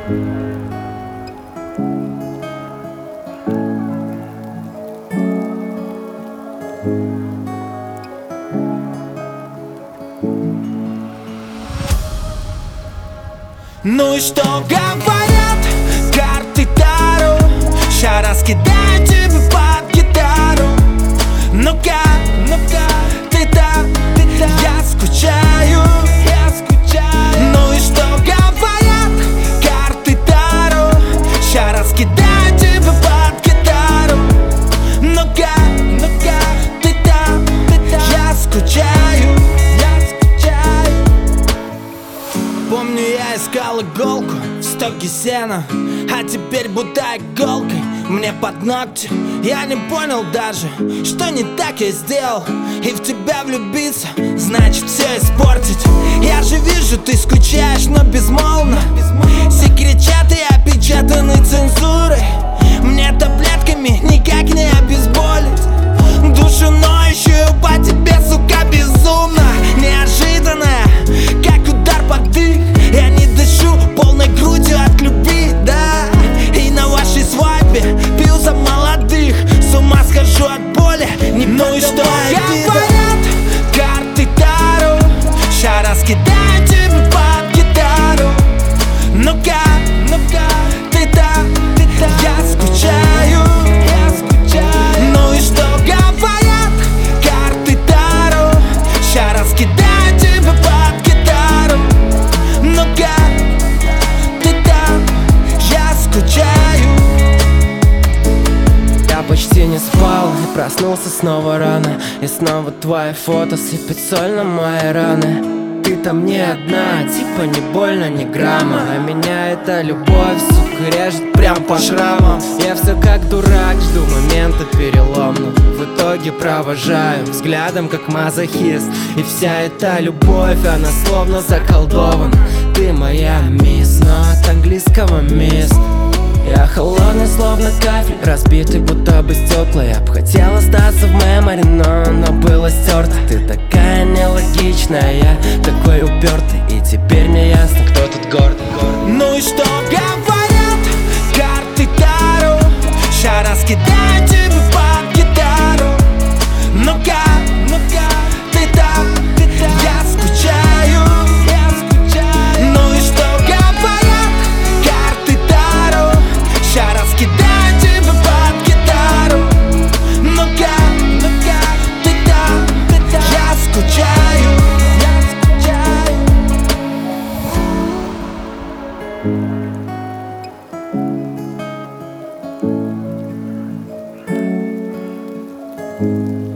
Ну и что говорят карты Таро? Ща раскидаю тебе под гитару. Ну-ка, ты там, я скучаю. Ну и что говорят карты Таро? Ща раскидаю тебе под гитару. Ну-ка, ты там, я скучаю. Помню, я искал иголку в стоге сена, а теперь будто иголкой мне под ногти. Я не понял даже, что не так я сделал. И в тебя влюбиться, значит все испортить. Я же вижу, ты скучаешь, но безмолвно. Все кричат и опечатаны цензурой. Мне таблетками никак не обезболить душу ноющую по тебе, сука, безумно. Неожиданная, как удар под дых. Я не дышу полной грудью от любви, да. И на вашей свадьбе пью за молодых. С ума схожу от боли, не ну и что говорят карты Таро? Ща раскидаю тебе под гитару. Ну-ка, ты там, я скучаю. Ну и что говорят карты Таро? Ща раскидаю тебе под гитару. Ну-ка, ты там, я скучаю. Я почти не спал и проснулся снова рано. И снова твои фото сыпет соль на мои раны. Ты там не одна, типа не больно, ни грамма. А меня эта любовь, сука, режет прям по шрамам. Я все как дурак жду момента переломного. В итоге провожаю взглядом как мазохист. И вся эта любовь, она словно заколдована. Ты моя мисс, но от английского мисс. Я холодный, словно кафель, разбитый, будто бы стекла. Я б хотел остаться в мемори, но оно было стерто. Ты такая нелогичная, я такой упертый. И теперь мне ясно, кто тут гордый. Ну и что говорят карты Таро? Ща раскидаю тебе под гитару. Ну-ка, ты там, я скучаю. Ну и что говорят карты Таро? Ща раскидаю тебе под гитару. Ну-ка, ты там, я скучаю. Thank you.